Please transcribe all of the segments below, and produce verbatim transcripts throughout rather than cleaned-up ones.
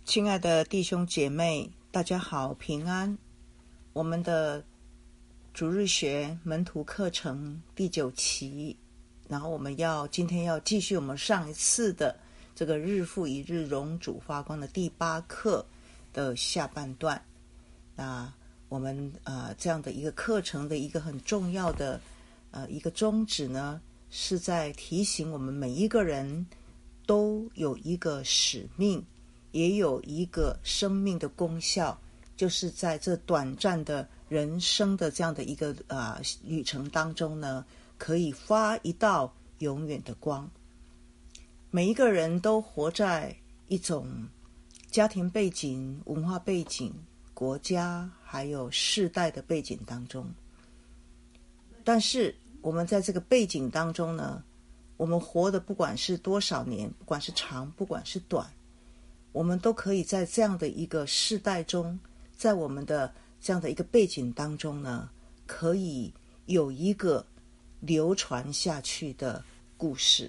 亲爱的弟兄姐妹，大家好，平安。我们的主日学门徒课程第九期，然后我们要今天要继续我们上一次的这个日复一日荣主发光的第八课的下半段。那我们呃这样的一个课程的一个很重要的呃一个宗旨呢，是在提醒我们每一个人都有一个使命，也有一个生命的功效，就是在这短暂的人生的这样的一个呃旅程当中呢，可以发一道永远的光。每一个人都活在一种家庭背景、文化背景、国家还有世代的背景当中，但是我们在这个背景当中呢，我们活的不管是多少年，不管是长不管是短，我们都可以在这样的一个世代中，在我们的这样的一个背景当中呢，可以有一个流传下去的故事。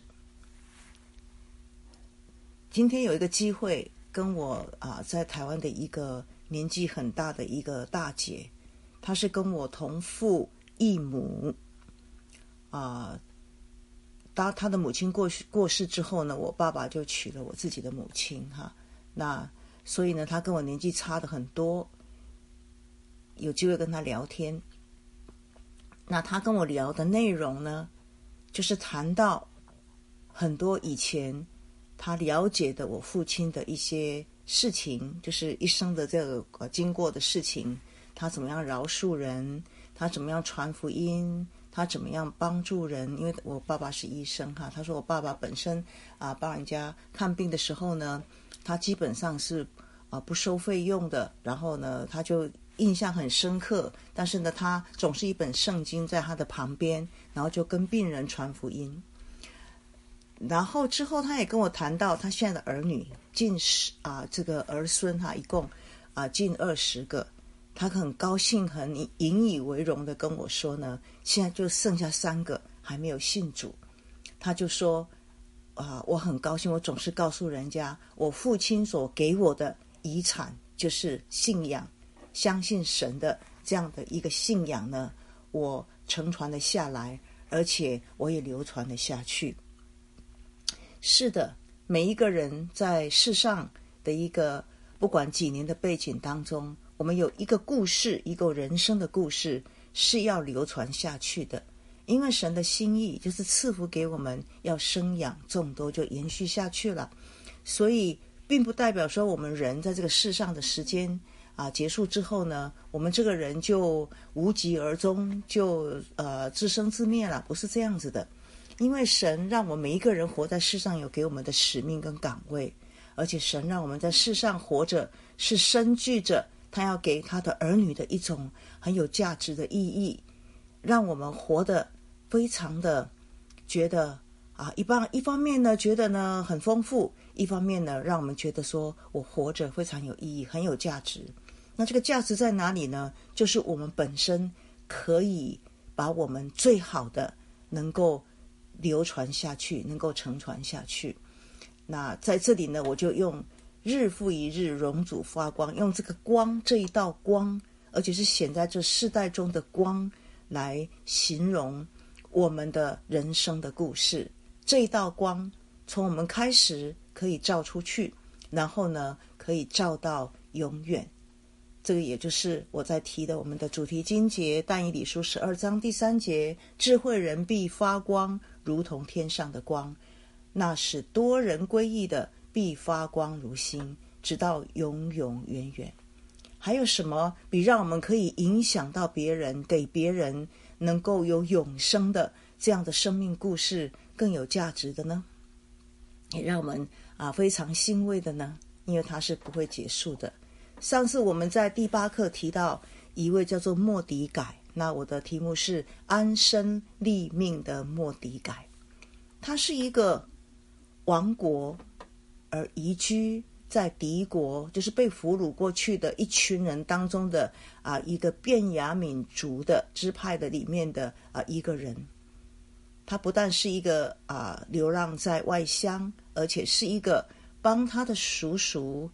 今天有一个机会跟我啊、呃，在台湾的一个年纪很大的一个大姐，她是跟我同父异母啊。呃当他的母亲过世过世之后呢，我爸爸就娶了我自己的母亲哈。那所以呢，他跟我年纪差的很多，有机会跟他聊天。那他跟我聊的内容呢，就是谈到很多以前他了解的我父亲的一些事情，就是一生的这个呃经过的事情，他怎么样饶恕人，他怎么样传福音，他怎么样帮助人。因为我爸爸是医生哈，他说我爸爸本身啊帮人家看病的时候呢，他基本上是啊不收费用的，然后呢他就印象很深刻，但是呢他总是一本圣经在他的旁边，然后就跟病人传福音。然后之后他也跟我谈到他现在的儿女近十啊这个儿孙哈，一共啊近二十个。他很高兴很引以为荣的跟我说呢，现在就剩下三个还没有信主。他就说啊、呃，我很高兴，我总是告诉人家我父亲所给我的遗产就是信仰，相信神的这样的一个信仰呢，我承传了下来，而且我也流传了下去。是的，每一个人在世上的一个不管几年的背景当中，我们有一个故事，一个人生的故事是要流传下去的。因为神的心意就是赐福给我们，要生养众多，就延续下去了。所以并不代表说我们人在这个世上的时间啊结束之后呢，我们这个人就无疾而终，就呃自生自灭了，不是这样子的。因为神让我们每一个人活在世上有给我们的使命跟岗位，而且神让我们在世上活着是深具着他要给他的儿女的一种很有价值的意义，让我们活得非常的觉得啊，一方一方面呢觉得呢很丰富，一方面呢让我们觉得说我活着非常有意义，很有价值。那这个价值在哪里呢？就是我们本身可以把我们最好的能够流传下去，能够承传下去。那在这里呢，我就用日复一日荣主发光，用这个光，这一道光，而且是显在这世代中的光，来形容我们的人生的故事。这一道光从我们开始可以照出去，然后呢可以照到永远。这个也就是我在提的我们的主题经节，但以理书十二章第三节，智慧人必发光，如同天上的光，那使多人归义的必发光如星，直到永永远远。还有什么比让我们可以影响到别人，给别人能够有永生的这样的生命故事更有价值的呢？也让我们啊非常欣慰的呢，因为它是不会结束的。上次我们在第八课提到一位叫做末底改，那我的题目是安身立命的末底改。他是一个亡国而移居在敌国，就是被俘虏过去的一群人当中的啊一个便雅悯族的支派的里面的啊一个人。他不但是一个啊流浪在外乡，而且是一个帮他的叔叔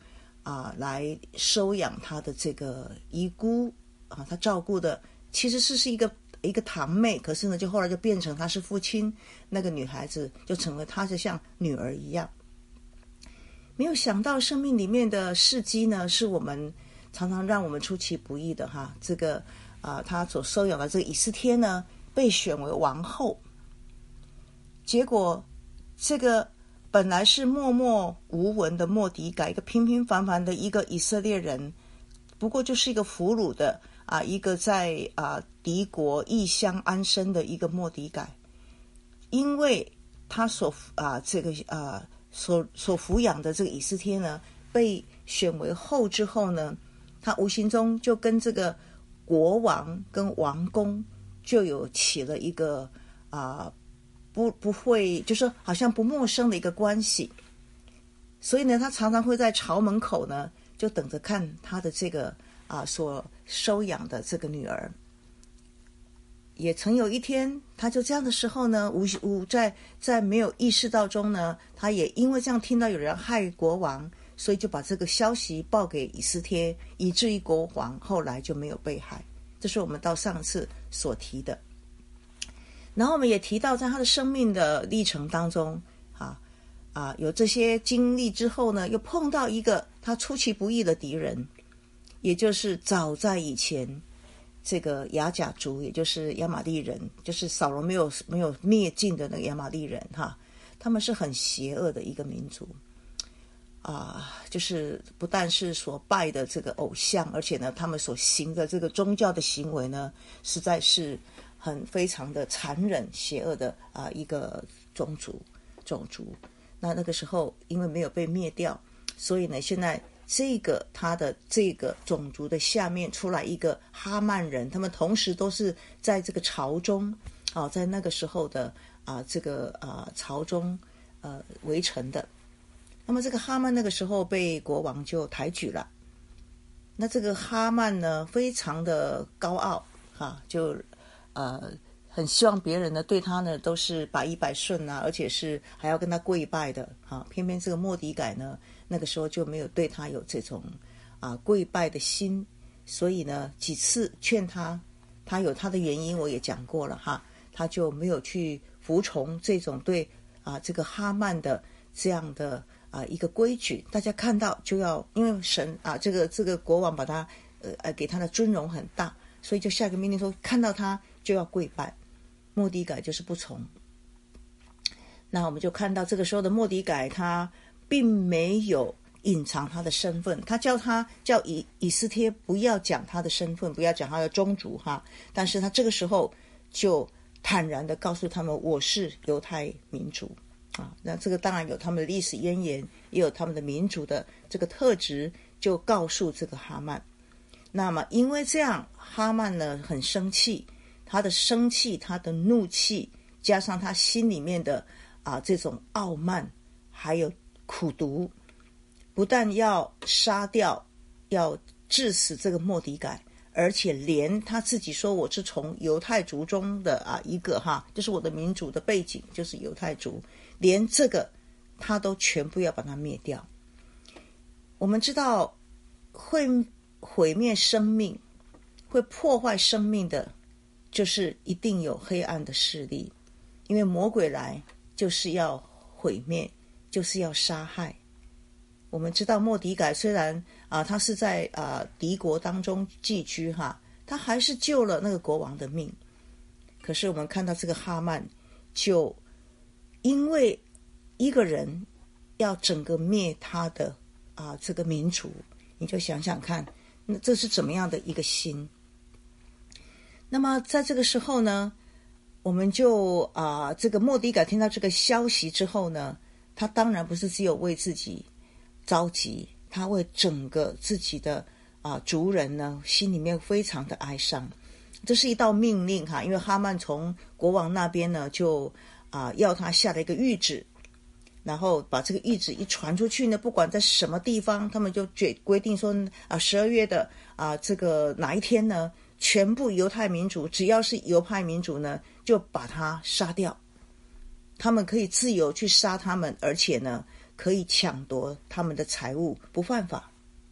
啊来收养他的这个遗孤啊，他照顾的其实是是一个一个堂妹，可是呢，就后来就变成他是父亲，那个女孩子就成了他是像女儿一样。没有想到生命里面的事迹呢，是我们常常让我们出其不意的哈。这个啊、呃，他所收养的这个以斯帖呢，被选为王后，结果这个本来是默默无闻的末底改，一个平平凡凡的一个以色列人，不过就是一个俘虏的啊，一个在啊敌国异乡安身的一个末底改，因为他所啊这个啊。所所抚养的这个以斯帖呢，被选为后之后呢，他无形中就跟这个国王跟王公就有起了一个啊、呃、不不会就是好像不陌生的一个关系。所以呢，他常常会在朝门口呢，就等着看他的这个啊、呃、所收养的这个女儿。也曾有一天，他就这样的时候呢，无无在在没有意识到中呢，他也因为这样听到有人害国王，所以就把这个消息报给以斯帖，以至于国王后来就没有被害。这是我们到上次所提的。然后我们也提到，在他的生命的历程当中，啊啊，有这些经历之后呢，又碰到一个他出其不意的敌人，也就是早在以前。这个亚甲族，也就是亚玛力人，就是扫罗没有没有灭尽的那个亚玛力人哈，他们是很邪恶的一个民族啊，就是不但是所拜的这个偶像，而且呢，他们所行的这个宗教的行为呢，实在是很非常的残忍、邪恶的啊一个种族种族。那那个时候因为没有被灭掉，所以呢，现在。这个他的这个种族的下面出来一个哈曼人，他们同时都是在这个朝中啊，在那个时候的啊这个啊朝中呃围城的。那么这个哈曼那个时候被国王就抬举了。那这个哈曼呢，非常的高傲啊，就呃很希望别人呢对他呢都是百依百顺啊，而且是还要跟他跪拜的啊。偏偏这个末底改呢。那个时候就没有对他有这种啊跪拜的心，所以呢几次劝他，他有他的原因，我也讲过了哈，他就没有去服从这种对啊这个哈曼的这样的啊一个规矩。大家看到就要，因为神啊这个这个国王把他呃给他的尊荣很大，所以就下一个命令说，看到他就要跪拜。末底改就是不从。那我们就看到这个时候的末底改他。并没有隐藏他的身份，他叫他叫以以斯帖不要讲他的身份，不要讲他的宗族哈，但是他这个时候就坦然的告诉他们，我是犹太民族啊。那这个当然有他们的历史渊源，也有他们的民族的这个特质，就告诉这个哈曼。那么因为这样，哈曼呢很生气，他的生气，他的怒气，加上他心里面的啊这种傲慢，还有苦毒，不但要杀掉要致死这个末底改，而且连他自己说我是从犹太族中的啊一个哈，就是我的民族的背景就是犹太族，连这个他都全部要把它灭掉。我们知道会毁灭生命会破坏生命的就是一定有黑暗的势力，因为魔鬼来就是要毁灭，就是要杀害。我们知道末底改虽然啊，他是在啊敌国当中寄居哈，他还是救了那个国王的命。可是我们看到这个哈曼，就因为一个人要整个灭他的啊这个民族，你就想想看，那这是怎么样的一个心？那么在这个时候呢，我们就啊这个末底改听到这个消息之后呢，他当然不是只有为自己着急，他为整个自己的啊族人呢，心里面非常的哀伤。这是一道命令哈，因为哈曼从国王那边呢，就啊要他下了一个谕旨，然后把这个谕旨一传出去呢，不管在什么地方，他们就决规定说啊，十二月的啊这个哪一天呢，全部犹太民族只要是犹太民族呢，就把他杀掉。他们可以自由去杀他们，而且呢，可以抢夺他们的财物，不犯法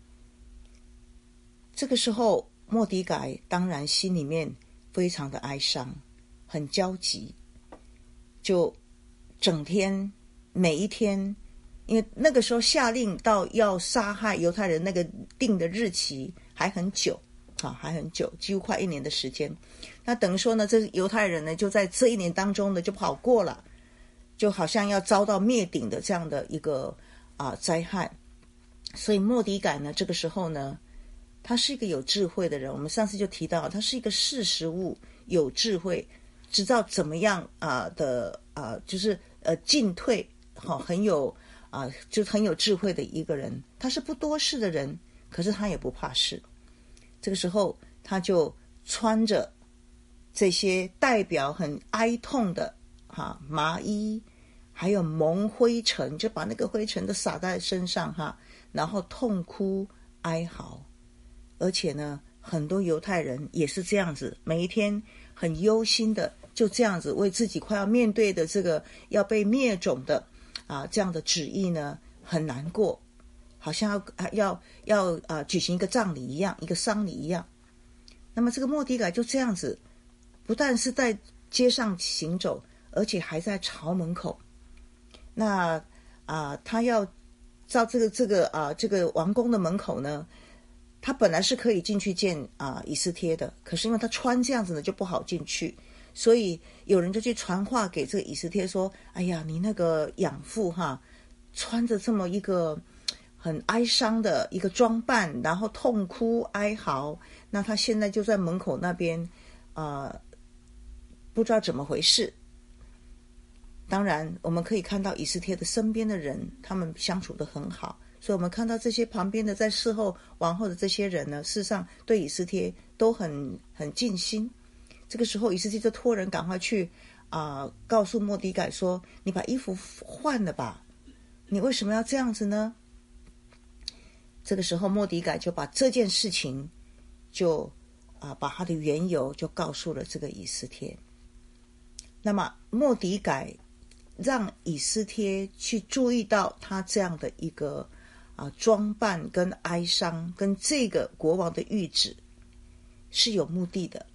这个时候末底改当然心里面非常的哀伤，很焦急，就整天每一天，因为那个时候下令到要杀害犹太人那个定的日期还很久啊，还很久，几乎快一年的时间。那等于说呢，这犹太人呢就在这一年当中呢就跑过了，就好像要遭到灭顶的这样的一个啊灾害。所以末底改呢，这个时候呢，他是一个有智慧的人。我们上次就提到，他是一个识时务、有智慧，知道怎么样啊、呃、的啊、呃，就是呃进退，哈、哦，很有啊、呃，就很有智慧的一个人。他是不多事的人，可是他也不怕事。这个时候，他就穿着这些代表很哀痛的哈、啊、麻衣，还有蒙灰尘，就把那个灰尘都撒在身上哈。然后痛哭哀嚎，而且呢，很多犹太人也是这样子，每一天很忧心的，就这样子为自己快要面对的这个要被灭种的啊这样的旨意呢，很难过，好像要要要啊举行一个葬礼一样，一个丧礼一样。那么这个末底改就这样子，不但是在街上行走，而且还在朝门口。那啊，他要到这个这个啊这个王宫的门口呢，他本来是可以进去见啊以斯帖的，可是因为他穿这样子呢就不好进去，所以有人就去传话给这个以斯帖说：“哎呀，你那个养父哈，穿着这么一个很哀伤的一个装扮，然后痛哭哀嚎，那他现在就在门口那边，啊、呃，不知道怎么回事。”当然我们可以看到以斯帖的身边的人，他们相处得很好，所以我们看到这些旁边的在侍候王后的这些人呢，事实上对以斯帖都很很尽心。这个时候以斯帖就托人赶快去啊、呃，告诉末底改说：“你把衣服换了吧，你为什么要这样子呢？”这个时候末底改就把这件事情就啊、呃、把他的缘由就告诉了这个以斯帖。那么末底改让以斯帖去注意到他这样的一个啊装扮跟哀伤，跟这个国王的谕旨是有目的的。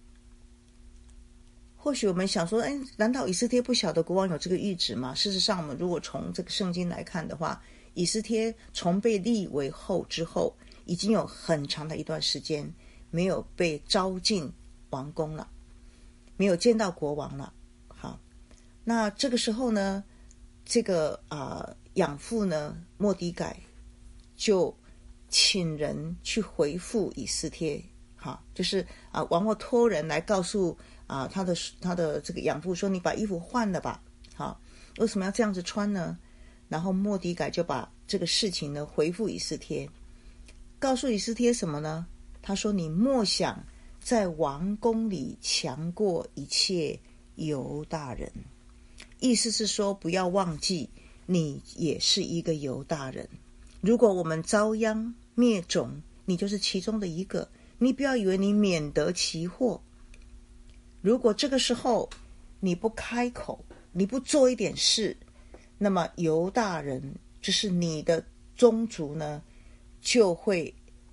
或许我们想说，哎，难道以斯帖不晓得国王有这个谕旨吗？事实上，我们如果从这个圣经来看的话，以斯帖从被立为后之后，已经有很长的一段时间没有被招进王宫了，没有见到国王了。好，那这个时候呢，这个啊、呃、养父呢末底改就请人去回复以斯帖，好，就是啊、呃、王后托人来告诉啊、呃、他的他的这个养父说：“你把衣服换了吧。”好，为什么要这样子穿呢？然后末底改就把这个事情呢回复以斯帖，告诉以斯帖什么呢？他说：“你莫想在王宫里强过一切犹大人。”意思是说，不要忘记你也是一个犹大人。如果我们遭殃灭种，你就是其中的一个，你不要以为你免得其祸。如果这个时候你不开口，你不做一点事，那么犹大人就是你的宗族呢，就会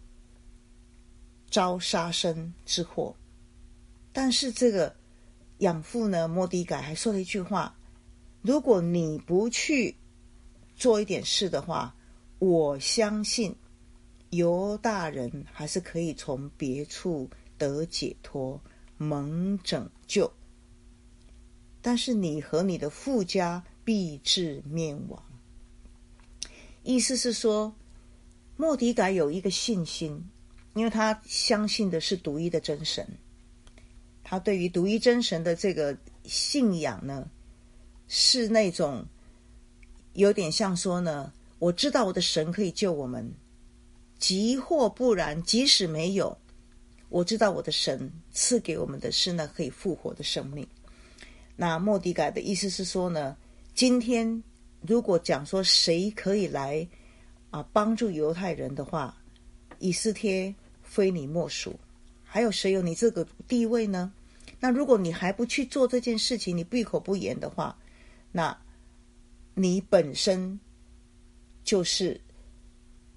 遭杀身之祸。但是这个养父呢末底改还说了一句话：如果你不去做一点事的话，我相信犹大人还是可以从别处得解脱，蒙拯救，但是你和你的父家必至灭亡。意思是说，末底改有一个信心，因为他相信的是独一的真神，他对于独一真神的这个信仰呢，是那种有点像说呢，我知道我的神可以救我们，即或不然，即使没有，我知道我的神赐给我们的是那可以复活的生命。那末底改的意思是说呢，今天如果讲说谁可以来啊帮助犹太人的话，以斯帖非你莫属，还有谁有你这个地位呢？那如果你还不去做这件事情，你闭口不言的话，那你本身就是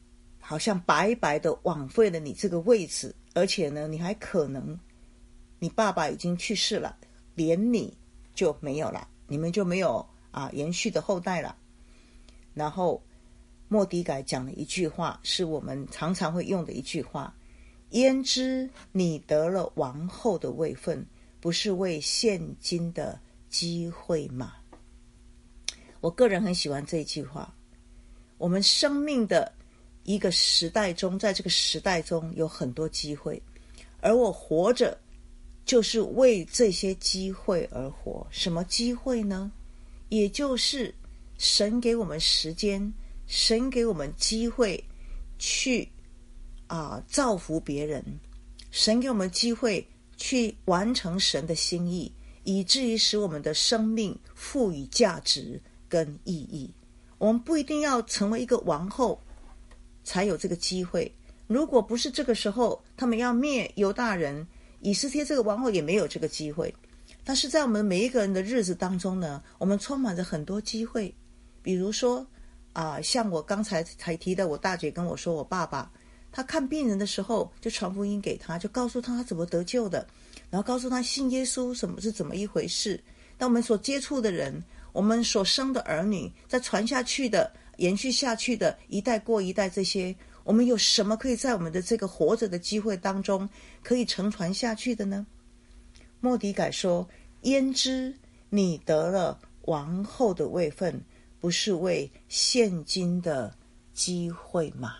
好像白白的枉费了你这个位置，而且呢，你还可能你爸爸已经去世了，连你就没有了，你们就没有啊延续的后代了。然后末底改讲了一句话，是我们常常会用的一句话：焉知你得了王后的位分，不是为现今的机会吗？我个人很喜欢这一句话。我们生命的一个时代中，在这个时代中有很多机会，而我活着就是为这些机会而活。什么机会呢？也就是神给我们时间，神给我们机会去啊造福别人，神给我们机会去完成神的心意，以至于使我们的生命赋予价值跟意义。我们不一定要成为一个王后才有这个机会，如果不是这个时候他们要灭犹大人，以斯帖这个王后也没有这个机会。但是在我们每一个人的日子当中呢，我们充满着很多机会。比如说啊、呃，像我刚才才提的，我大姐跟我说，我爸爸他看病人的时候就传福音给他，就告诉他他怎么得救的，然后告诉他信耶稣什么是怎么一回事。但我们所接触的人，我们所生的儿女，在传下去的延续下去的一代过一代，这些我们有什么可以在我们的这个活着的机会当中可以承传下去的呢？末底改说，焉知你得了王后的位分，不是为现今的机会吗？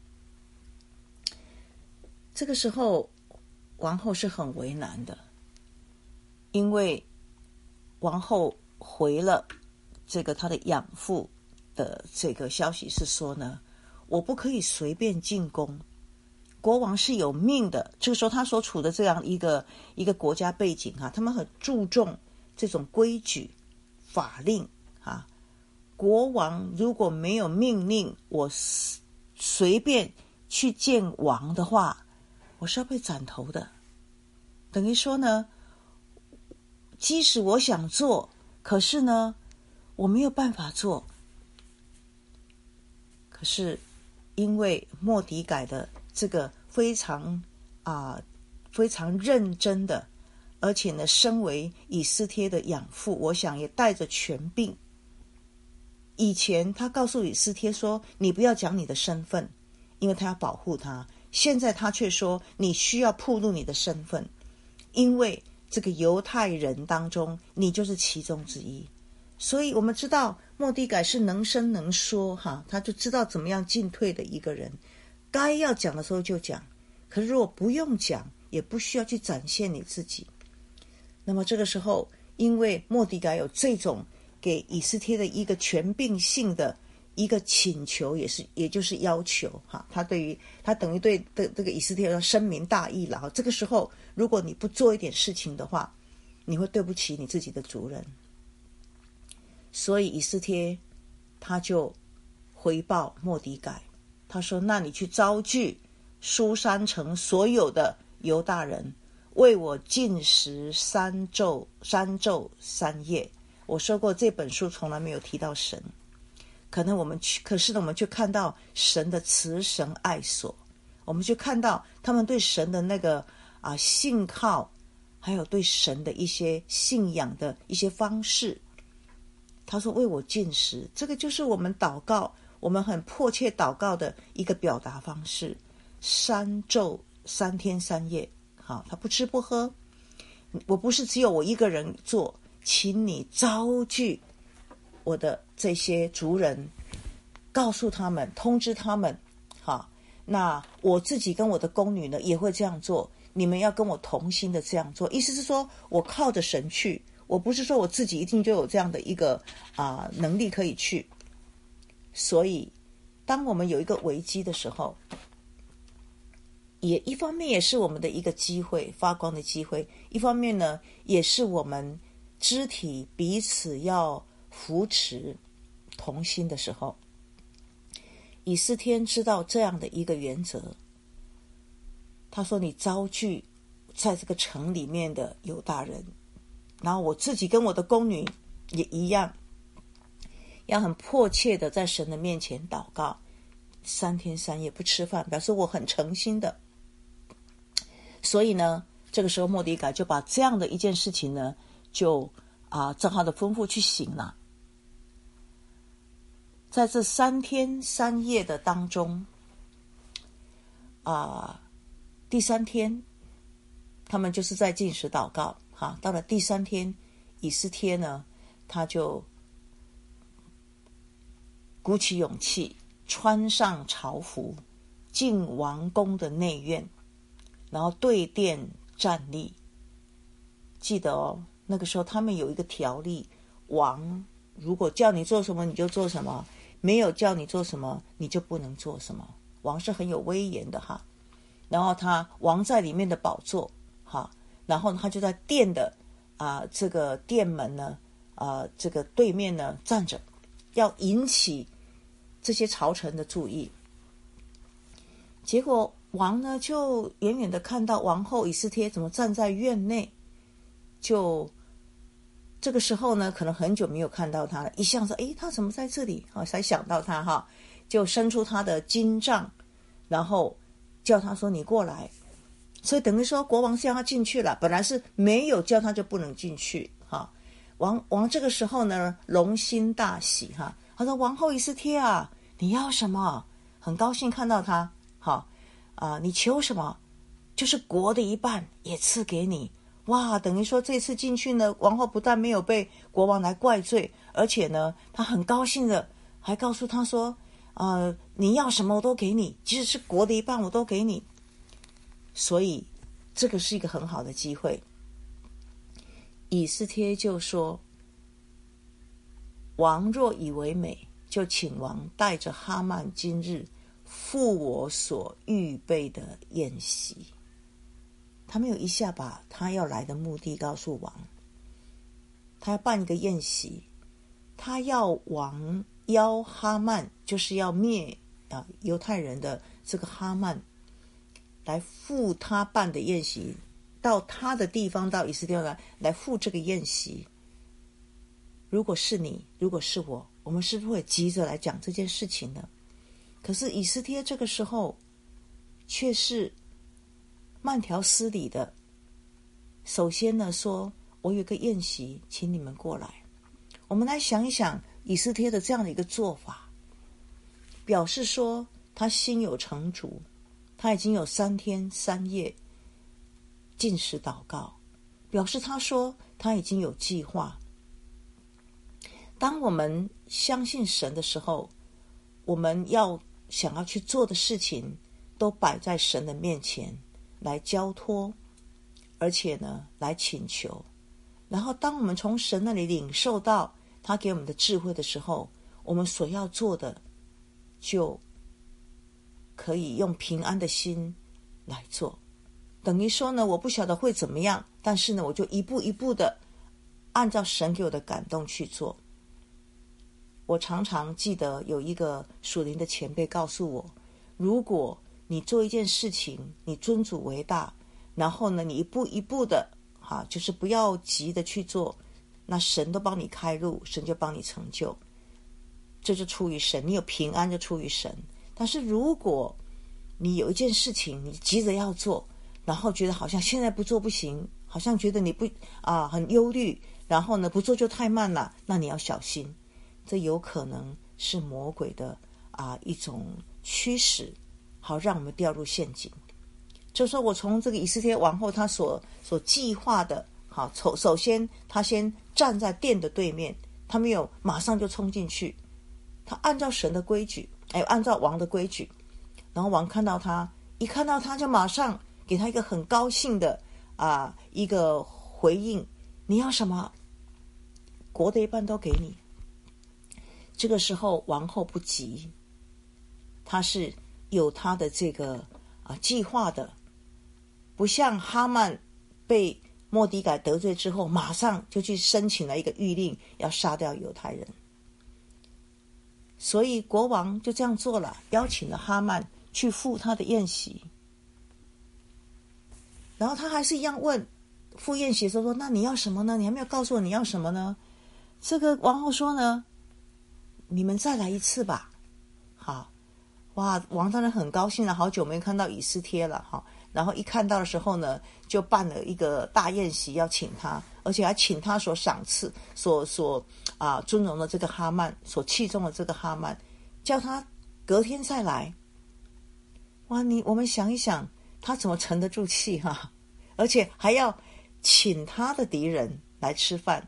这个时候王后是很为难的，因为王后回了这个他的养父的这个消息是说呢，我不可以随便进宫，国王是有命的。这个时候他所处的这样一个一个国家背景啊，他们很注重这种规矩法令啊。国王如果没有命令我随便去见王的话，我是要被斩头的。等于说呢，即使我想做，可是呢我没有办法做。可是因为末底改的这个非常啊、呃、非常认真的，而且呢身为以斯帖的养父，我想也带着权柄。以前他告诉以斯帖说，你不要讲你的身份，因为他要保护他。现在他却说，你需要暴露你的身份，因为这个犹太人当中你就是其中之一。所以我们知道末底改是能伸能说哈，他就知道怎么样进退的一个人，该要讲的时候就讲，可是如果不用讲，也不需要去展现你自己。那么这个时候，因为末底改有这种给以斯帖的一个权柄性的一个请求，也是也就是要求哈，他对于他等于对的这个以斯帖要深明大义了哈。这个时候，如果你不做一点事情的话，你会对不起你自己的主人。所以以斯帖他就回报末底改，他说，那你去招聚书珊城所有的犹大人，为我禁食三昼三昼三夜。我说过这本书从来没有提到神，可能我们去，可是呢，我们却看到神的慈神爱所，我们就看到他们对神的那个啊信靠，还有对神的一些信仰的一些方式。他说为我禁食，这个就是我们祷告，我们很迫切祷告的一个表达方式。三昼三天三夜，好，他不吃不喝。我不是只有我一个人做，请你招聚我的这些族人，告诉他们，通知他们，好，那我自己跟我的宫女呢也会这样做，你们要跟我同心的这样做。意思是说，我靠着神去，我不是说我自己一定就有这样的一个啊、呃、能力可以去。所以当我们有一个危机的时候，也一方面也是我们的一个机会，发光的机会，一方面呢也是我们肢体彼此要扶持同心的时候。以斯帖知道这样的一个原则，他说，你招聚在这个城里面的犹大人，然后我自己跟我的宫女也一样，要很迫切的在神的面前祷告， 三天三夜不吃饭，表示我很诚心的。所以呢，这个时候末底改就把这样的一件事情呢，就啊照他的吩咐去行了。在这三天三夜的当中，啊，第三天他们就是在禁食祷告。哈，到了第三天，以斯帖呢，他就鼓起勇气，穿上朝服，进王宫的内院，然后对殿站立。记得哦，那个时候他们有一个条例，王如果叫你做什么你就做什么，没有叫你做什么你就不能做什么。王是很有威严的哈。然后他王在里面的宝座哈，然后他就在殿的啊、呃、这个殿门呢啊、呃、这个对面呢站着，要引起这些朝臣的注意。结果王呢就远远的看到王后以斯帖怎么站在院内，就这个时候呢可能很久没有看到他了，一想说诶他怎么在这里、哦、才想到他哈，就伸出他的金杖，然后叫他说你过来。所以等于说国王是让他进去了，本来是没有叫他就不能进去哈。王王这个时候呢龙心大喜哈，他说王后以斯帖啊，你要什么？很高兴看到他哈啊，你求什么？就是国的一半也赐给你。哇，等于说这次进去呢，王后不但没有被国王来怪罪，而且呢他很高兴的还告诉他说呃，你要什么我都给你，即使是国的一半我都给你。所以这个是一个很好的机会。以斯帖就说，王若以为美，就请王带着哈曼今日赴我所预备的宴席。他没有一下把他要来的目的告诉王，他要办一个宴席，他要王邀哈曼，就是要灭啊犹太人的这个哈曼，来赴他办的宴席，到他的地方，到以斯帖来来赴这个宴席。如果是你，如果是我，我们是不是会急着来讲这件事情呢？可是以斯帖这个时候却是慢条斯理的，首先呢说，我有个宴席，请你们过来。我们来想一想以斯帖的这样的一个做法，表示说他心有成竹，他已经有三天三夜禁食祷告，表示他说他已经有计划。当我们相信神的时候，我们要想要去做的事情都摆在神的面前来交托，而且呢来请求。然后当我们从神那里领受到他给我们的智慧的时候，我们所要做的就可以用平安的心来做。等于说呢，我不晓得会怎么样，但是呢我就一步一步的按照神给我的感动去做。我常常记得有一个属灵的前辈告诉我，如果你做一件事情，你尊主为大，然后呢你一步一步的哈，就是不要急的去做，那神都帮你开路，神就帮你成就，这就出于神，你有平安就出于神。但是如果你有一件事情你急着要做，然后觉得好像现在不做不行，好像觉得你不啊很忧虑，然后呢不做就太慢了，那你要小心，这有可能是魔鬼的啊一种驱使，好让我们掉入陷阱。就说我从这个以斯帖王后他所所计划的，好，首首先他先站在殿的对面，他没有马上就冲进去，他按照神的规矩，哎，按照王的规矩，然后王看到他，一看到他就马上给他一个很高兴的啊一个回应，你要什么？国的一半都给你。这个时候王后不急，他是有他的这个啊计划的，不像哈曼被末底改得罪之后，马上就去申请了一个谕令，要杀掉犹太人。所以国王就这样做了，邀请了哈曼去赴他的宴席。然后他还是一样问赴宴席的时候说，那你要什么呢？你还没有告诉我你要什么呢？这个王后说呢，你们再来一次吧。好， 哇，王当然很高兴了，好久没看到以斯帖了哈。然后一看到的时候呢，就办了一个大宴席要请他，而且还请他所赏赐、所所啊尊荣的这个哈曼，所器重的这个哈曼，叫他隔天再来。哇，你我们想一想，他怎么沉得住气哈、啊？而且还要请他的敌人来吃饭。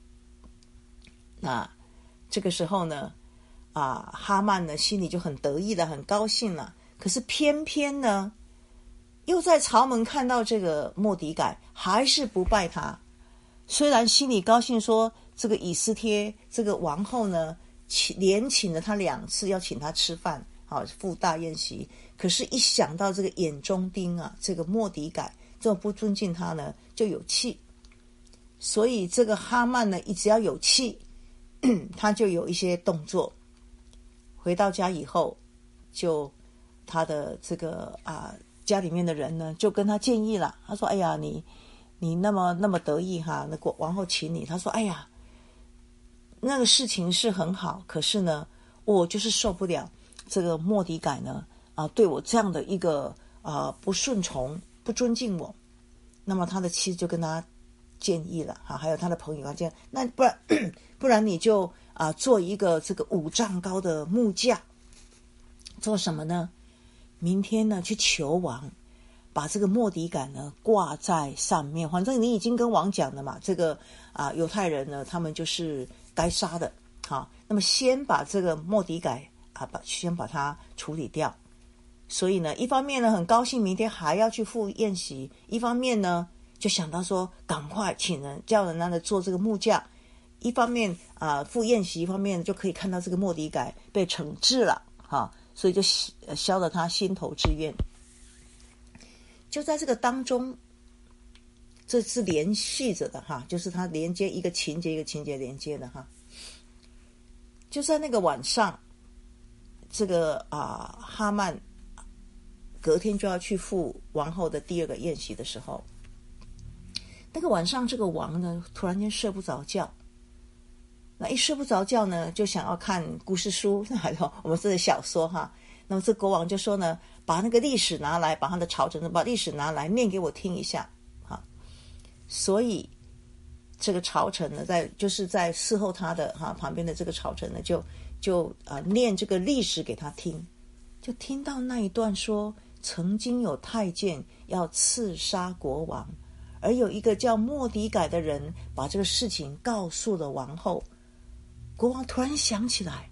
那这个时候呢，啊，哈曼呢心里就很得意了，很高兴了。可是偏偏呢，又在朝门看到这个末底改，还是不拜他。虽然心里高兴说，这个以斯帖这个王后呢，请连请了他两次，要请他吃饭，好赴大宴席。可是，一想到这个眼中钉啊，这个末底改这么不尊敬他呢，就有气。所以这个哈曼呢，只要有气，他就有一些动作。回到家以后，就他的这个啊。家里面的人呢，就跟他建议了。他说：“哎呀，你你那么那么得意哈，那个王后请你。”他说：“哎呀，那个事情是很好，可是呢，我就是受不了这个末底改呢啊，对我这样的一个啊不顺从、不尊敬我。”那么他的妻子就跟他建议了哈，还有他的朋友他建议，那不然不然你就啊做一个这个五丈高的木架，做什么呢？明天呢，去求王，把这个末底改呢挂在上面。反正你已经跟王讲了嘛，这个啊犹太人呢，他们就是该杀的。好，那么先把这个末底改啊，把先把它处理掉。所以呢，一方面呢很高兴明天还要去赴宴席，一方面呢就想到说，赶快请人叫人让他做这个木架。一方面啊赴宴席，一方面就可以看到这个末底改被惩治了哈。所以就消了他心头之怨。就在这个当中，这是连续着的哈，就是他连接一个情节一个情节连接的哈。就在那个晚上，这个啊哈曼隔天就要去赴王后的第二个宴席的时候，那个晚上这个王呢突然间睡不着觉。那一睡不着觉呢，就想要看故事书，还有我们这个小说哈。那么这国王就说呢，把那个历史拿来，把他的朝臣把历史拿来念给我听一下哈。所以这个朝臣呢，在就是在侍候他的哈旁边的这个朝臣呢，就就啊念这个历史给他听，就听到那一段说，曾经有太监要刺杀国王，而有一个叫末底改的人把这个事情告诉了王后。国王突然想起来，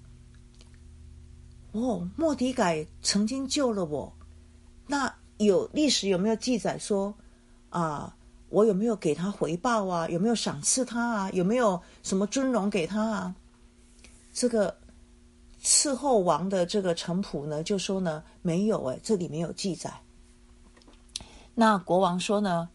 哦，末底改曾经救了我，那有历史有没有记载说啊，我有没有给他回报啊？有没有赏赐他啊？有没有什么尊荣给他啊？这个伺候王的这个臣仆呢，就说呢，没有哎，这里没有记载。那国王说呢，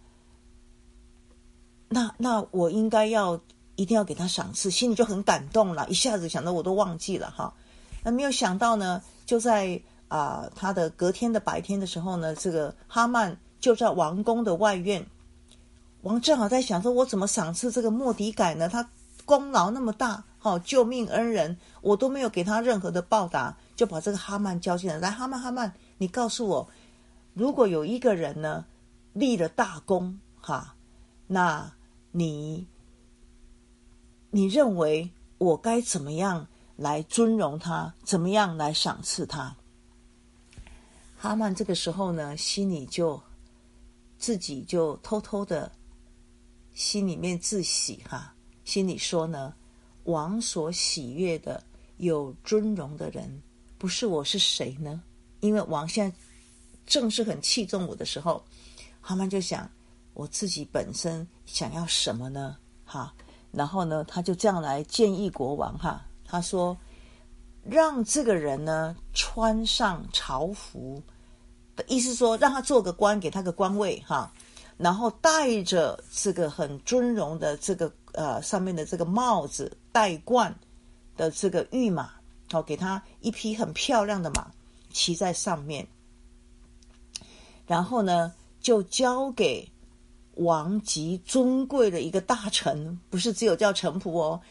那那我应该要。一定要给他赏赐，心里就很感动了，一下子想到我都忘记了哈。那没有想到呢，就在啊、呃、他的隔天的白天的时候呢，这个哈曼就在王宫的外院，王正好在想说，我怎么赏赐这个末底改呢？他功劳那么大，好、哦、救命恩人，我都没有给他任何的报答，就把这个哈曼叫进来，来，哈曼哈曼，你告诉我，如果有一个人呢立了大功哈，那你。你认为我该怎么样来尊荣他，怎么样来赏赐他？哈曼这个时候呢，心里就自己就偷偷的心里面自喜哈，心里说呢，王所喜悦的有尊荣的人，不是我是谁呢？因为王现在正是很器重我的时候，哈曼就想，我自己本身想要什么呢？哈。然后呢，他就这样来建议国王哈，他说，让这个人呢穿上朝服，的意思说让他做个官，给他个官位哈，然后戴着这个很尊荣的这个呃上面的这个帽子，戴冠的这个御马，好、哦、给他一匹很漂亮的马骑在上面，然后呢就交给。王极尊贵的一个大臣，不是只有叫臣仆哦，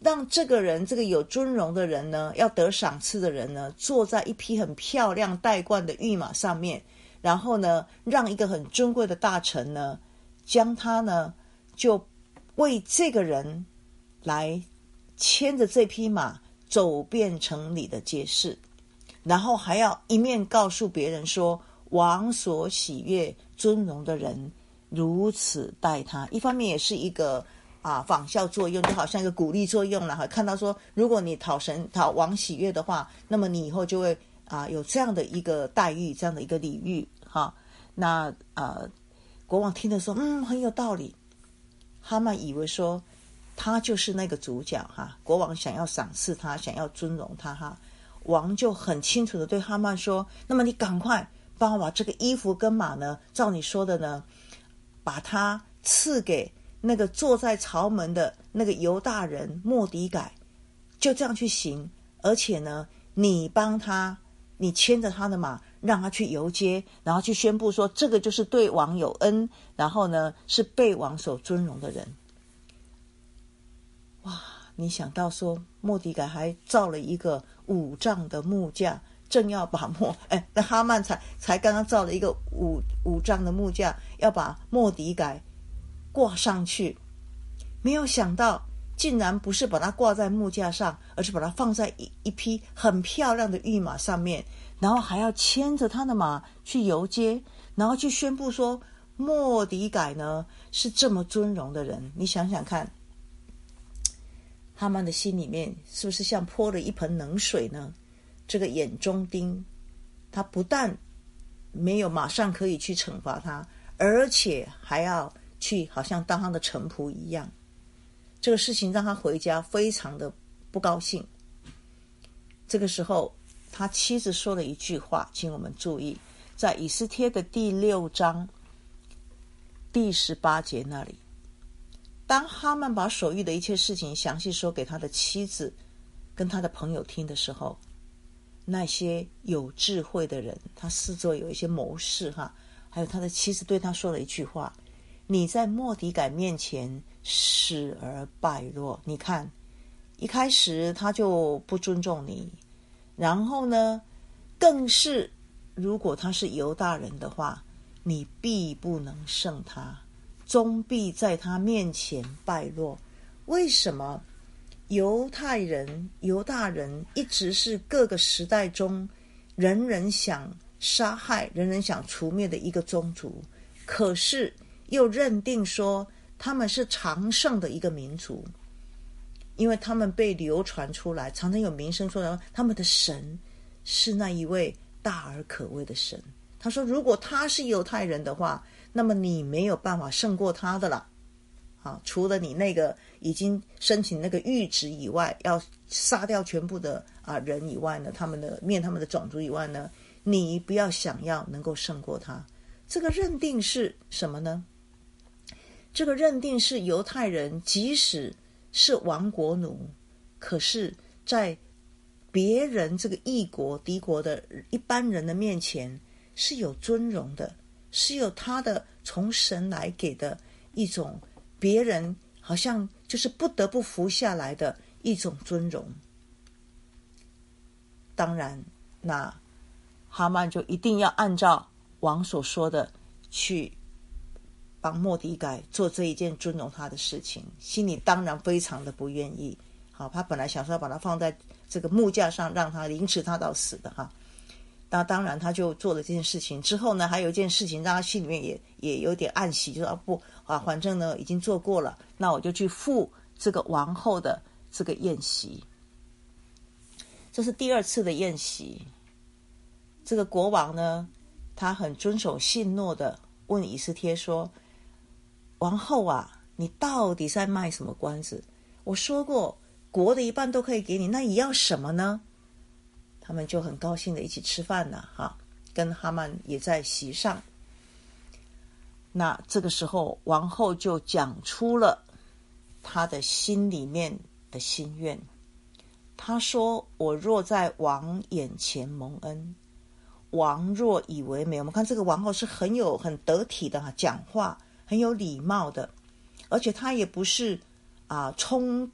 让这个人，这个有尊荣的人呢，要得赏赐的人呢，坐在一匹很漂亮带冠的御马上面，然后呢，让一个很尊贵的大臣呢，将他呢，就为这个人来牵着这匹马走遍城里的街市，然后还要一面告诉别人说，王所喜悦尊荣的人如此待他。一方面也是一个啊，仿效作用，就好像一个鼓励作用了哈。看到说，如果你讨神讨王喜悦的话，那么你以后就会啊有这样的一个待遇，这样的一个礼遇哈。那呃，国王听的说，嗯，很有道理。哈曼以为说他就是那个主角哈，国王想要赏赐他，想要尊荣他哈。王就很清楚的对哈曼说，那么你赶快帮我把这个衣服跟马呢，照你说的呢，把它赐给那个坐在朝门的那个犹大人末底改，就这样去行。而且呢，你帮他，你牵着他的马，让他去游街，然后去宣布说，这个就是对王有恩，然后呢是被王所尊荣的人。哇，你想到说末底改还造了一个五丈的木架，正要把末哎，那哈曼才才刚刚造了一个五五丈的木架，要把末底改挂上去，没有想到竟然不是把它挂在木架上，而是把它放在 一, 一匹很漂亮的御马上面，然后还要牵着他的马去游街，然后去宣布说末底改呢是这么尊荣的人。你想想看，哈曼的心里面是不是像泼了一盆冷水呢？这个眼中钉，他不但没有马上可以去惩罚他，而且还要去好像当他的臣仆一样。这个事情让他回家非常的不高兴。这个时候他妻子说了一句话，请我们注意，在以斯帖的第六章第十八节那里，当哈曼把所遇的一切事情详细说给他的妻子跟他的朋友听的时候，那些有智慧的人，他视作有一些谋士哈，还有他的妻子对他说了一句话，你在末底改面前死而败落。你看一开始他就不尊重你，然后呢更是如果他是犹大人的话，你必不能胜他，终必在他面前败落。为什么犹太人犹大人一直是各个时代中人人想杀害人人想除灭的一个宗族，可是又认定说他们是常胜的一个民族？因为他们被流传出来，常常有名声说他们的神是那一位大而可畏的神。他说如果他是犹太人的话，那么你没有办法胜过他的了。好，除了你那个已经申请那个谕旨以外，要杀掉全部的啊人以外呢，他们的灭他们的种族以外呢，你不要想要能够胜过他。这个认定是什么呢？这个认定是犹太人即使是亡国奴，可是在别人这个异国敌国的一般人的面前是有尊荣的，是有他的从神来给的一种别人好像就是不得不服下来的一种尊荣。当然那哈曼就一定要按照王所说的去帮末底改做这一件尊荣他的事情，心里当然非常的不愿意。好，他本来想说把他放在这个木架上，让他凌迟他到死的哈。那当然他就做了这件事情之后呢，还有一件事情让他心里面也也有点暗喜，就说啊不啊，反正呢已经做过了，那我就去赴这个王后的这个宴席。这是第二次的宴席。这个国王呢，他很遵守信诺的问以斯帖说，王后啊，你到底在卖什么关子？我说过国的一半都可以给你，那你要什么呢？他们就很高兴的一起吃饭了哈，跟哈曼也在席上。那这个时候王后就讲出了她的心里面的心愿。她说，我若在王眼前蒙恩，王若以为美。我们看这个王后是很有很得体的讲话，很有礼貌的，而且她也不是啊冲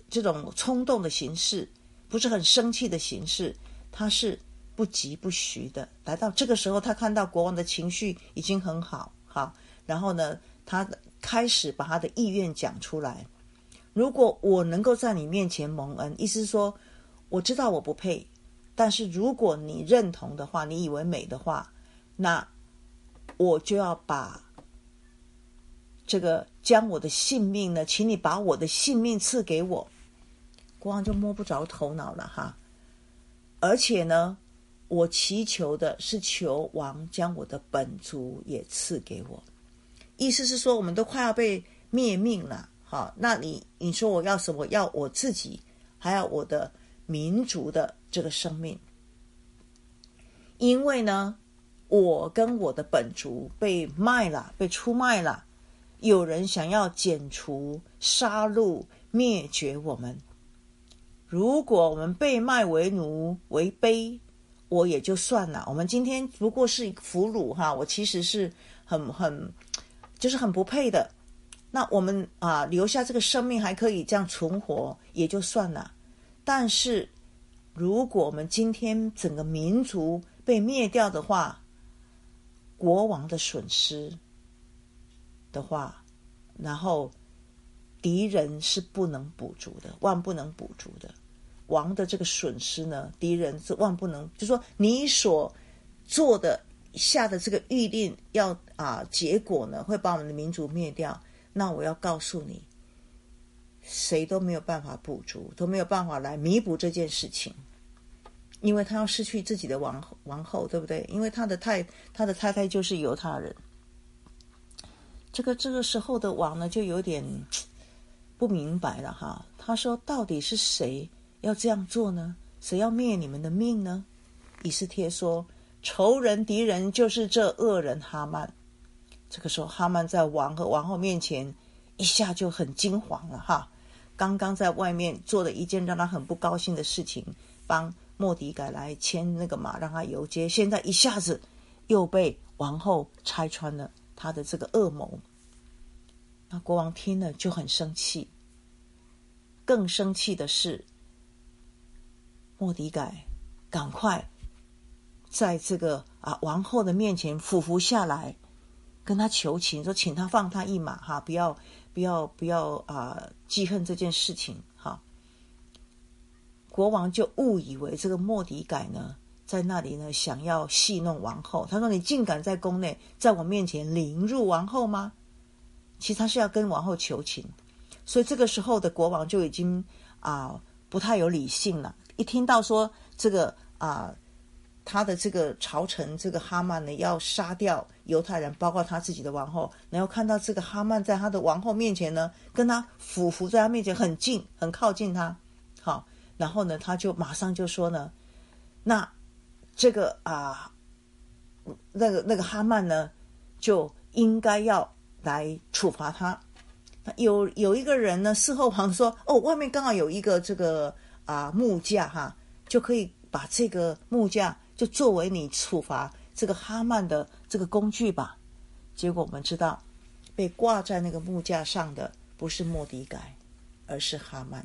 这种冲动的形式，不是很生气的形式，他是不疾不徐的来到这个时候，他看到国王的情绪已经很好，好，然后呢，他开始把他的意愿讲出来。如果我能够在你面前蒙恩，意思是说，我知道我不配，但是如果你认同的话，你以为美的话，那我就要把这个将我的性命呢，请你把我的性命赐给我。国王就摸不着头脑了哈。而且呢，我祈求的是求王将我的本族也赐给我。意思是说，我们都快要被灭命了，好，那你你说我要什么？要我自己，还要我的民族的这个生命。因为呢，我跟我的本族被卖了，被出卖了，有人想要剪除、杀戮、灭绝我们。如果我们被卖为奴为卑，我也就算了。我们今天不过是俘虏哈，我其实是很很就是很不配的。那我们啊留下这个生命还可以这样存活，也就算了。但是如果我们今天整个民族被灭掉的话，国王的损失的话，然后敌人是不能补足的，万不能补足的。王的这个损失呢，敌人是万不能，就是说你所做的下的这个谕令要啊，结果呢会把我们的民族灭掉。那我要告诉你，谁都没有办法补足，都没有办法来弥补这件事情，因为他要失去自己的王王后，对不对？因为他的太他的太太就是犹太人。这个这个时候的王呢，就有点不明白了哈。他说，到底是谁要这样做呢？谁要灭你们的命呢？以斯帖说，仇人敌人就是这恶人哈曼。这个时候哈曼在王和王后面前一下就很惊惶了哈。刚刚在外面做了一件让他很不高兴的事情，帮末底改来牵那个马让他游街，现在一下子又被王后拆穿了他的这个恶谋。那国王听了就很生气，更生气的是末底改赶快在这个啊王后的面前俯伏下来，跟他求情，说请他放他一马哈，不要不要不要啊记恨这件事情哈。国王就误以为这个末底改呢在那里呢想要戏弄王后，他说你竟敢在宫内在我面前凌辱王后吗？其实他是要跟王后求情。所以这个时候的国王就已经啊不太有理性了。一听到说这个啊他的这个朝臣这个哈曼呢要杀掉犹太人，包括他自己的王后，然后看到这个哈曼在他的王后面前呢跟他俯伏在他面前很近很靠近他，好，然后呢他就马上就说呢，那这个啊那个那个哈曼呢就应该要来处罚他。有有一个人呢事后旁说，哦，外面刚好有一个这个啊木架哈，就可以把这个木架就作为你处罚这个哈曼的这个工具吧。结果我们知道被挂在那个木架上的不是末底改，而是哈曼。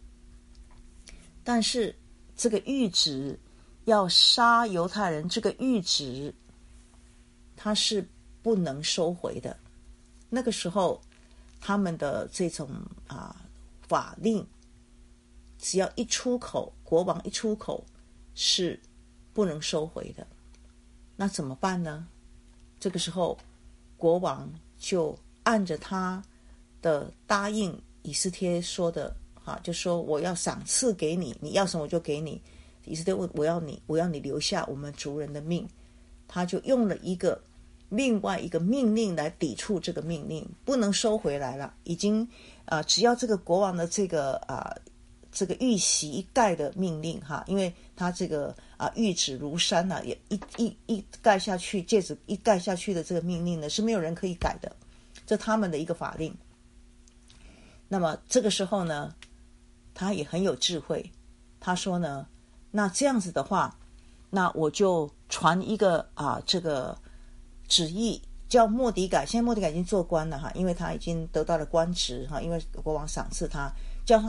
但是这个谕旨要杀犹太人，这个谕旨他是不能收回的。那个时候他们的这种啊法令，只要一出口，国王一出口是不能收回的。那怎么办呢？这个时候国王就按着他的答应以斯帖说的啊，就说我要赏赐给你，你要什么我就给你。以斯帖问我要你我要你留下我们族人的命，他就用了一个另外一个命令来抵触这个命令，不能收回来了。已经啊、呃，只要这个国王的这个啊、呃、这个玉玺一盖的命令哈，因为他这个啊、呃、谕旨如山呐、啊，也一一一盖下去，戒指一盖下去的这个命令呢，是没有人可以改的，这他们的一个法令。那么这个时候呢，他也很有智慧，他说呢，那这样子的话，那我就传一个啊、呃、这个旨意，叫末底改。现在末底改已经做官了哈，因为他已经得到了官职哈，因为国王赏赐他，叫他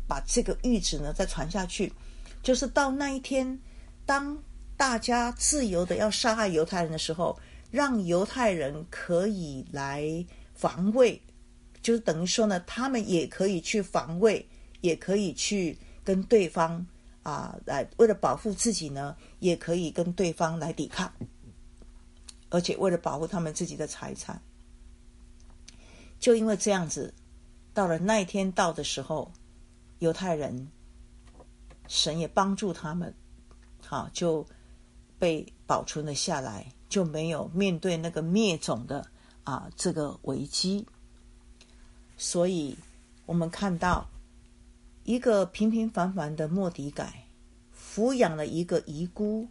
把这个谕旨呢再传下去，就是到那一天，当大家自由的要杀害犹太人的时候，让犹太人可以来防卫，就是等于说呢，他们也可以去防卫，也可以去跟对方啊，来为了保护自己呢，也可以跟对方来抵抗，而且为了保护他们自己的财产。就因为这样子，到了那一天到的时候，犹太人神也帮助他们，好，就被保存了下来，就没有面对那个灭种的啊这个危机。所以我们看到一个平平凡凡的末底改抚养了一个遗孤，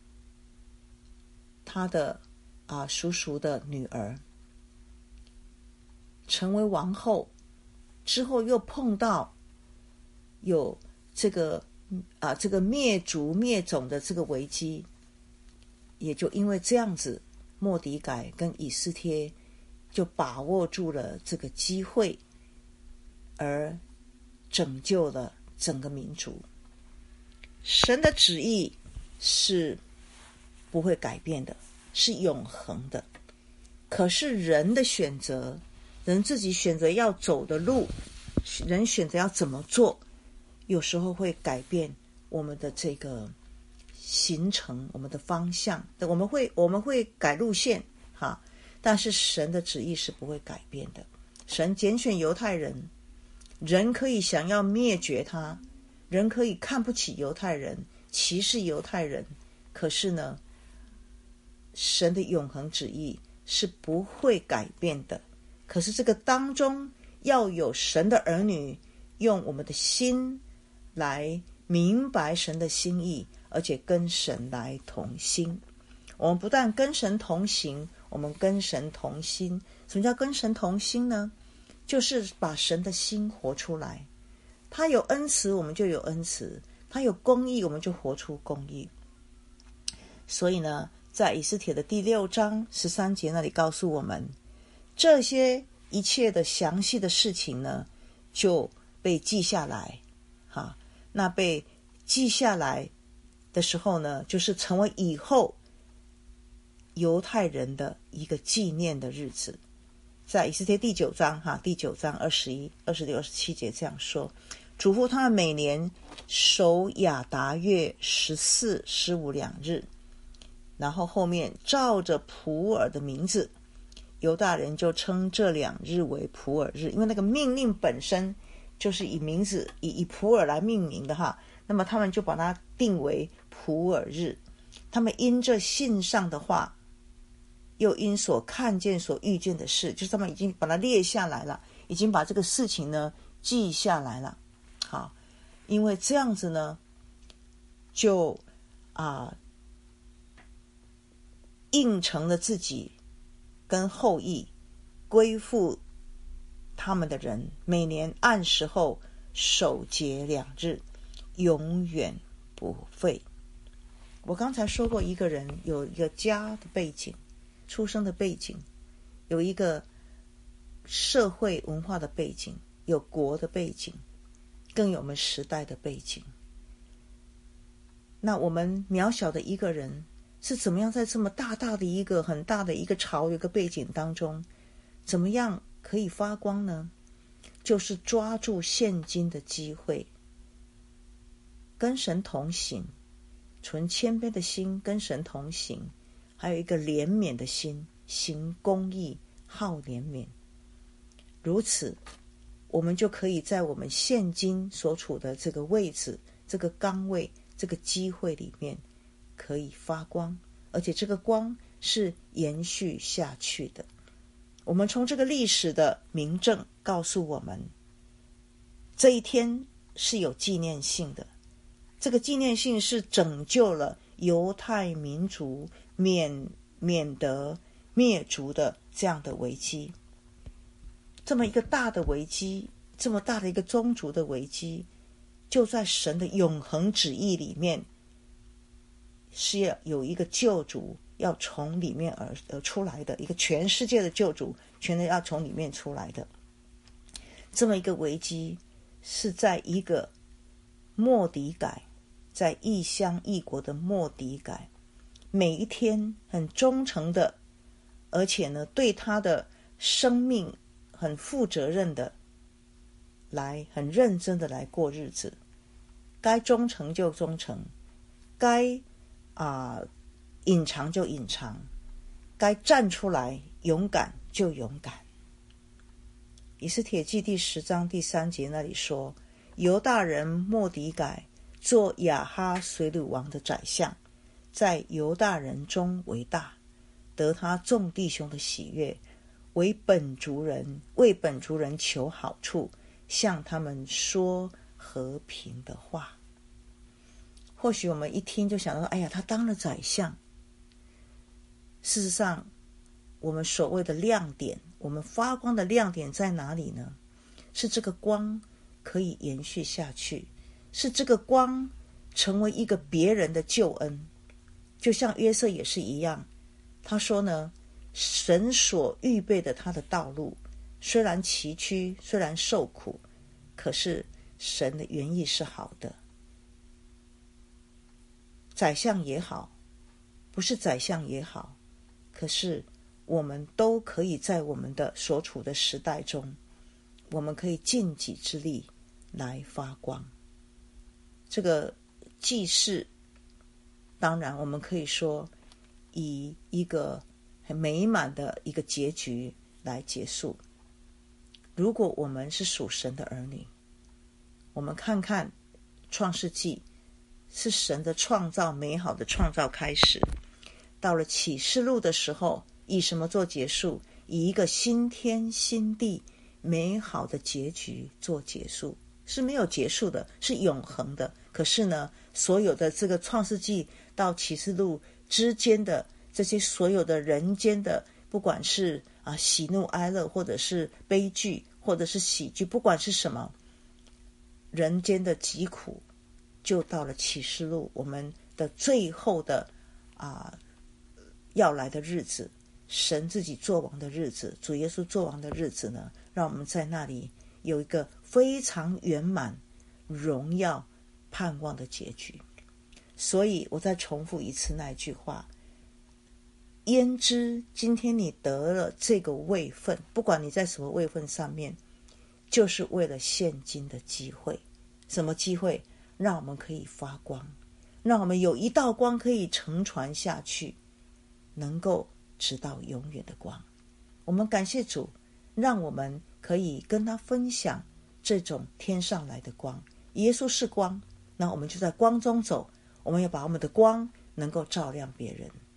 他的啊叔叔的女儿成为王后之后，又碰到有这个啊这个灭族灭种的这个危机，也就因为这样子，末底改跟以斯帖就把握住了这个机会，而拯救了整个民族。神的旨意是不会改变的，是永恒的。可是人的选择，人自己选择要走的路，人选择要怎么做，有时候会改变我们的这个行程，我们的方向，我们会我们会改路线哈，但是神的旨意是不会改变的。神拣选犹太人，人可以想要灭绝他，人可以看不起犹太人，歧视犹太人，可是呢，神的永恒旨意是不会改变的。可是这个当中要有神的儿女用我们的心来明白神的心意，而且跟神来同心。我们不但跟神同行，我们跟神同心。什么叫跟神同心呢？就是把神的心活出来。他有恩慈，我们就有恩慈；他有公义，我们就活出公义。所以呢，在以斯帖的第六章十三节那里告诉我们，这些一切的详细的事情呢，就被记下来。哈，那被记下来的时候呢，就是成为以后犹太人的一个纪念的日子。在以斯帖第九章哈，第九章二十一、二十六、二十七节这样说：嘱咐他们每年守亚达月十四、十五两日。然后后面照着普尔的名字，犹大人就称这两日为普尔日，因为那个命令本身就是以名字以以普尔来命名的哈，那么他们就把它定为普尔日。他们因这信上的话，又因所看见所遇见的事，就是他们已经把它列下来了，已经把这个事情呢记下来了。好，因为这样子呢，就啊应承了自己跟后裔归附他们的人，每年按时候守节两日，永远不废。我刚才说过，一个人有一个家的背景，出生的背景，有一个社会文化的背景，有国的背景，更有我们时代的背景。那我们渺小的一个人是怎么样在这么大大的一个很大的一个潮一个背景当中，怎么样可以发光呢？就是抓住现今的机会，跟神同行，存谦卑的心跟神同行，还有一个怜悯的心，行公义，好怜悯。如此我们就可以在我们现今所处的这个位置，这个岗位，这个机会里面可以发光，而且这个光是延续下去的。我们从这个历史的明证告诉我们，这一天是有纪念性的，这个纪念性是拯救了犹太民族免免得灭族的这样的危机。这么一个大的危机，这么大的一个宗族的危机，就在神的永恒旨意里面，是要有一个救主要从里面而而出来的，一个全世界的救主全都要从里面出来的。这么一个危机是在一个末底改，在异乡异国的末底改，每一天很忠诚的，而且呢对他的生命很负责任的来，很认真的来过日子。该忠诚就忠诚，该啊、呃、隐藏就隐藏，该站出来勇敢就勇敢。以斯帖记第十章第三节那里说，犹大人末底改做亚哈随鲁王的宰相，在犹大人中为大，得他众弟兄的喜悦，为本族人为本族人求好处，向他们说和平的话。或许我们一听就想到，哎呀，他当了宰相。事实上，我们所谓的亮点，我们发光的亮点在哪里呢？是这个光可以延续下去，是这个光成为一个别人的救恩。就像约瑟也是一样，他说呢，神所预备的他的道路，虽然崎岖，虽然受苦，可是神的原意是好的。宰相也好，不是宰相也好，可是我们都可以在我们的所处的时代中，我们可以尽己之力来发光。这个祭祀，当然我们可以说以一个很美满的一个结局来结束。如果我们是属神的儿女，我们看看创世纪，是神的创造，美好的创造开始。到了启示录的时候，以什么做结束？以一个新天新地美好的结局做结束。是没有结束的，是永恒的。可是呢，所有的这个创世纪到启示录之间的这些所有的人间的，不管是啊喜怒哀乐，或者是悲剧，或者是喜剧，不管是什么人间的疾苦，就到了启示录我们的最后的啊要来的日子，神自己作王的日子，主耶稣作王的日子呢，让我们在那里有一个非常圆满、荣耀、盼望的结局。所以我再重复一次那句话，焉知今天你得了这个位分，不管你在什么位分上面，就是为了现今的机会。什么机会？让我们可以发光，让我们有一道光可以承传下去，能够直到永远的光。我们感谢主，让我们可以跟他分享这种天上来的光。耶稣是光，那我们就在光中走，我们要把我们的光能够照亮别人。